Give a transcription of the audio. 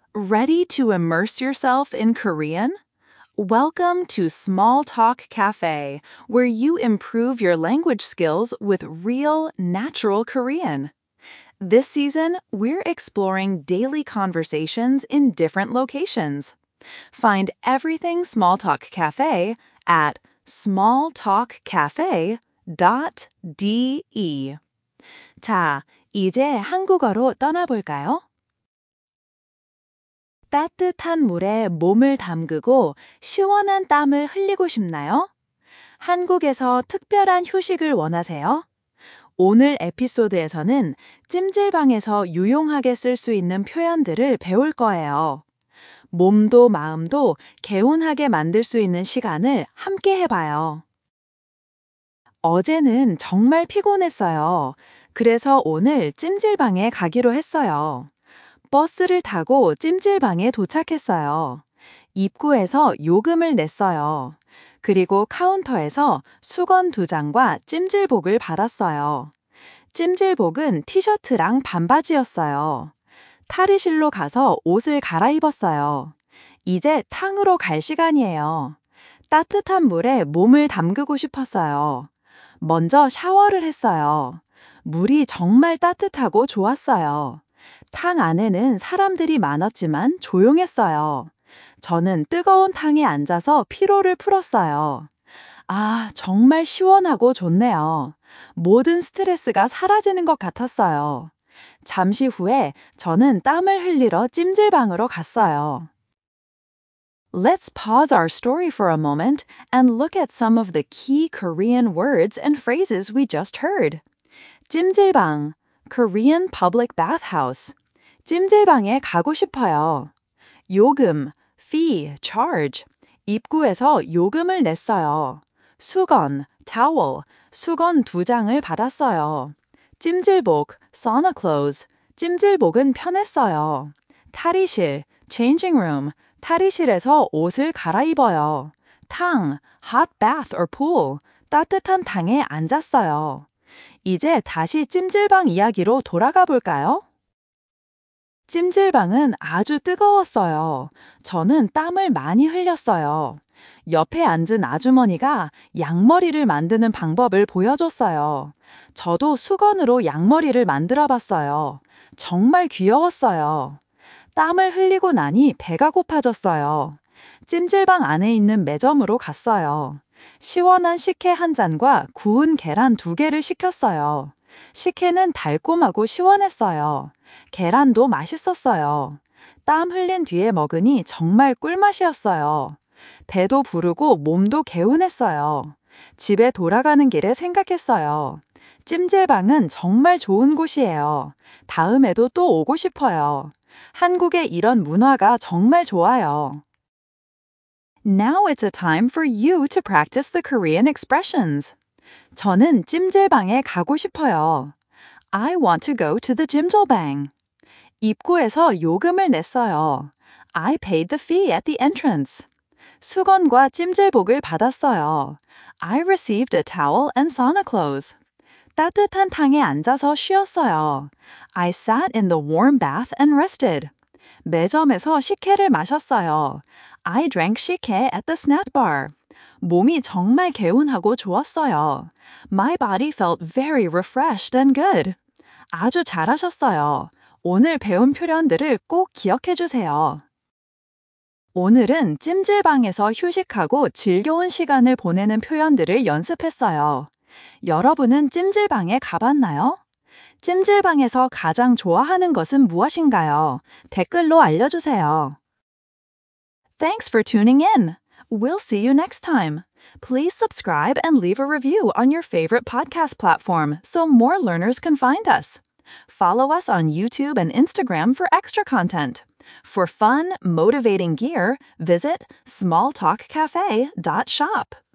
Ready to immerse yourself in Korean? Welcome to Small Talk Cafe, where you improve your language skills with real, natural Korean. This season, we're exploring daily conversations in different locations. Find everything Small Talk Cafe at smalltalkcafe.de. 자, 이제 한국어로 떠나볼까요? 따뜻한 물에 몸을 담그고 시원한 땀을 흘리고 싶나요? 한국에서 특별한 휴식을 원하세요? 오늘 에피소드에서는 찜질방에서 유용하게 쓸 수 있는 표현들을 배울 거예요. 몸도 마음도 개운하게 만들 수 있는 시간을 함께 해봐요. 어제는 정말 피곤했어요. 그래서 오늘 찜질방에 가기로 했어요. 버스를 타고 찜질방에 도착했어요. 입구에서 요금을 냈어요. 그리고 카운터에서 수건 2장과 찜질복을 받았어요. 찜질복은 티셔츠랑 반바지였어요. 탈의실로 가서 옷을 갈아입었어요. 이제 탕으로 갈 시간이에요. 따뜻한 물에 몸을 담그고 싶었어요. 먼저 샤워를 했어요. 물이 정말 따뜻하고 좋았어요. 탕 안에는 사람들이 많았지만 조용했어요. 저는 뜨거운 탕에 앉아서 피로를 풀었어요. 아, 정말 시원하고 좋네요. 모든 스트레스가 사라지는 것 같았어요. 잠시 후에 저는 땀을 흘리러 찜질방으로 갔어요. Let's pause our story for a moment and look at some of the key Korean words and phrases we just heard. 찜질방, Korean public bathhouse. 찜질방에 가고 싶어요. 요금, fee, charge. 입구에서 요금을 냈어요. 수건, towel. 수건 2장을 받았어요. 찜질복, sauna clothes. 찜질복은 편했어요. 탈의실, changing room. 탈의실에서 옷을 갈아입어요. 탕, hot bath or pool. 따뜻한 탕에 앉았어요. 이제 다시 찜질방 이야기로 돌아가 볼까요? 찜질방은 아주 뜨거웠어요. 저는 땀을 많이 흘렸어요. 옆에 앉은 아주머니가 양머리를 만드는 방법을 보여줬어요. 저도 수건으로 양머리를 만들어 봤어요. 정말 귀여웠어요. 땀을 흘리고 나니 배가 고파졌어요. 찜질방 안에 있는 매점으로 갔어요. 시원한 식혜 1잔과 구운 계란 2개를 시켰어요. 식혜는 달콤하고 시원했어요. 계란도 맛있었어요. 땀 흘린 뒤에 먹으니 정말 꿀맛이었어요. 배도 부르고 몸도 개운했어요. 집에 돌아가는 길에 생각했어요. 찜질방은 정말 좋은 곳이에요. 다음에도 또 오고 싶어요. 한국의 이런 문화가 정말 좋아요. Now it's a time for you to practice the Korean expressions. 저는 찜질방에 가고 싶어요. I want to go to the 찜질방. 입구에서 요금을 냈어요. I paid the fee at the entrance. 수건과 찜질복을 받았어요. I received a towel and sauna clothes. 따뜻한 탕에 앉아서 쉬었어요. I sat in the warm bath and rested. 매점에서 식혜를 마셨어요. I drank 식혜 at the snack bar. 몸이 정말 개운하고 좋았어요. My body felt very refreshed and good. 아주 잘하셨어요. 오늘 배운 표현들을 꼭 기억해 주세요. 오늘은 찜질방에서 휴식하고 즐거운 시간을 보내는 표현들을 연습했어요. 여러분은 찜질방에 가봤나요? 찜질방에서 가장 좋아하는 것은 무엇인가요? 댓글로 알려주세요. Thanks for tuning in. We'll see you next time. Please subscribe and leave a review on your favorite podcast platform so more learners can find us. Follow us on YouTube and Instagram for extra content. For fun, motivating gear, visit smalltalkcafe.shop.